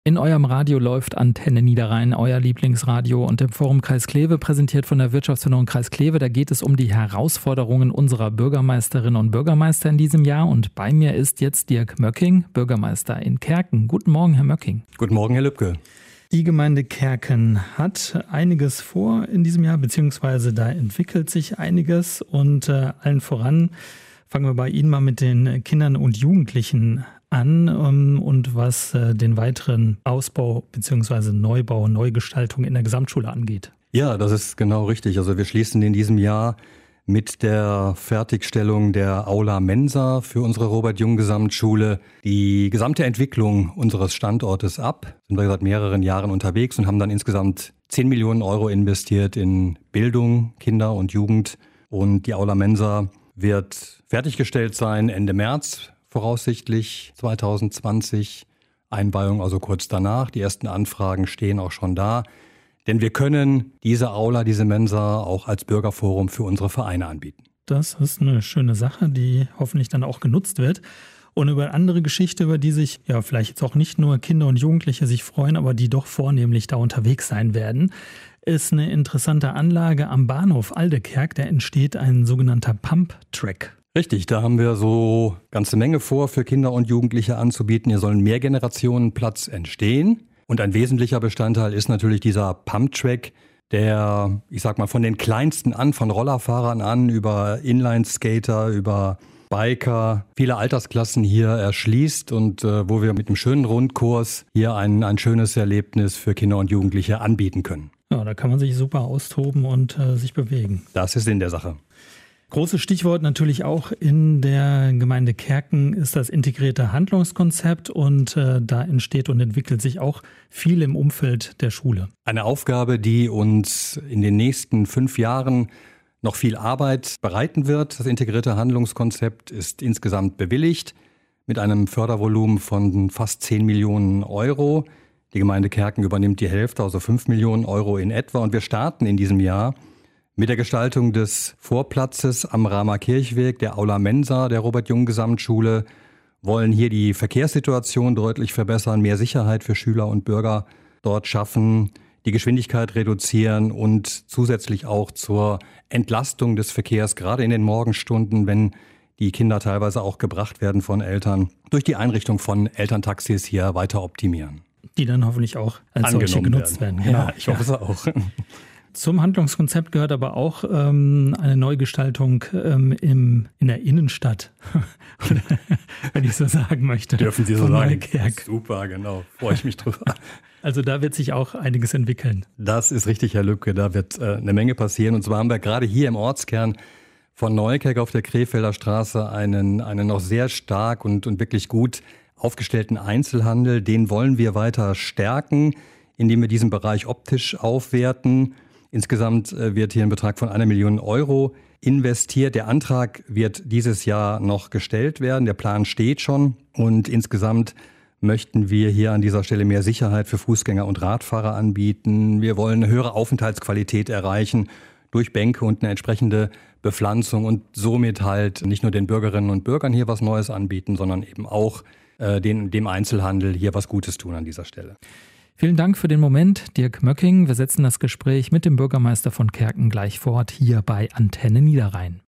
In eurem Radio läuft Antenne Niederrhein, euer Lieblingsradio, und im Forum Kreis Kleve, präsentiert von der Wirtschaftsförderung Kreis Kleve. Da geht es um die Herausforderungen unserer Bürgermeisterinnen und Bürgermeister in diesem Jahr. Und bei mir ist jetzt Dirk Möcking, Bürgermeister in Kerken. Guten Morgen, Herr Möcking. Guten Morgen, Herr Lübke. Die Gemeinde Kerken hat einiges vor in diesem Jahr, beziehungsweise da entwickelt sich einiges. Und allen voran fangen wir bei Ihnen mal mit den Kindern und Jugendlichen an und was den weiteren Ausbau bzw. Neubau, Neugestaltung in der Gesamtschule angeht. Ja, das ist genau richtig. Also wir schließen in diesem Jahr mit der Fertigstellung der Aula Mensa für unsere Robert-Jung-Gesamtschule die gesamte Entwicklung unseres Standortes ab. Sind wir seit mehreren Jahren unterwegs und haben dann insgesamt 10 Millionen Euro investiert in Bildung, Kinder und Jugend. Und die Aula Mensa wird fertiggestellt sein Ende März. Voraussichtlich 2020, Einweihung also kurz danach. Die ersten Anfragen stehen auch schon da. Denn wir können diese Aula, diese Mensa auch als Bürgerforum für unsere Vereine anbieten. Das ist eine schöne Sache, die hoffentlich dann auch genutzt wird. Und über eine andere Geschichte, über die sich ja vielleicht jetzt auch nicht nur Kinder und Jugendliche sich freuen, aber die doch vornehmlich da unterwegs sein werden, ist eine interessante Anlage am Bahnhof Aldekerk. Da entsteht ein sogenannter Pump-Track. Richtig, da haben wir so ganze Menge vor, für Kinder und Jugendliche anzubieten. Hier sollen Mehrgenerationenplatz entstehen. Und ein wesentlicher Bestandteil ist natürlich dieser Pumptrack, der, ich sag mal, von den Kleinsten an, von Rollerfahrern an, über Inlineskater, über Biker, viele Altersklassen hier erschließt und wo wir mit einem schönen Rundkurs hier ein schönes Erlebnis für Kinder und Jugendliche anbieten können. Ja, da kann man sich super austoben und sich bewegen. Das ist in der Sache. Großes Stichwort natürlich auch in der Gemeinde Kerken ist das integrierte Handlungskonzept und da entsteht und entwickelt sich auch viel im Umfeld der Schule. Eine Aufgabe, die uns in den nächsten 5 Jahren noch viel Arbeit bereiten wird. Das integrierte Handlungskonzept ist insgesamt bewilligt mit einem Fördervolumen von fast 10 Millionen Euro. Die Gemeinde Kerken übernimmt die Hälfte, also 5 Millionen Euro in etwa. Und wir starten in diesem Jahr mit der Gestaltung des Vorplatzes am Rahmer Kirchweg, der Aula Mensa der Robert-Jung-Gesamtschule, wollen hier die Verkehrssituation deutlich verbessern, mehr Sicherheit für Schüler und Bürger dort schaffen, die Geschwindigkeit reduzieren und zusätzlich auch zur Entlastung des Verkehrs, gerade in den Morgenstunden, wenn die Kinder teilweise auch gebracht werden von Eltern, durch die Einrichtung von Elterntaxis hier weiter optimieren. Die dann hoffentlich auch als solche genutzt werden. Genau. Ja, ich hoffe es auch. Zum Handlungskonzept gehört aber auch eine Neugestaltung in der Innenstadt, wenn ich so sagen möchte. Dürfen Sie so sagen? Neukerk. Super, genau. Freue ich mich drüber. Also da wird sich auch einiges entwickeln. Das ist richtig, Herr Lübke. Da wird eine Menge passieren. Und zwar haben wir gerade hier im Ortskern von Neukerk auf der Krefelder Straße einen noch sehr stark und wirklich gut aufgestellten Einzelhandel. Den wollen wir weiter stärken, indem wir diesen Bereich optisch aufwerten. Insgesamt wird hier ein Betrag von 1 Million Euro investiert. Der Antrag wird dieses Jahr noch gestellt werden. Der Plan steht schon. Und insgesamt möchten wir hier an dieser Stelle mehr Sicherheit für Fußgänger und Radfahrer anbieten. Wir wollen eine höhere Aufenthaltsqualität erreichen durch Bänke und eine entsprechende Bepflanzung und somit halt nicht nur den Bürgerinnen und Bürgern hier was Neues anbieten, sondern eben auch dem Einzelhandel hier was Gutes tun an dieser Stelle. Vielen Dank für den Moment, Dirk Möcking. Wir setzen das Gespräch mit dem Bürgermeister von Kerken gleich fort, hier bei Antenne Niederrhein.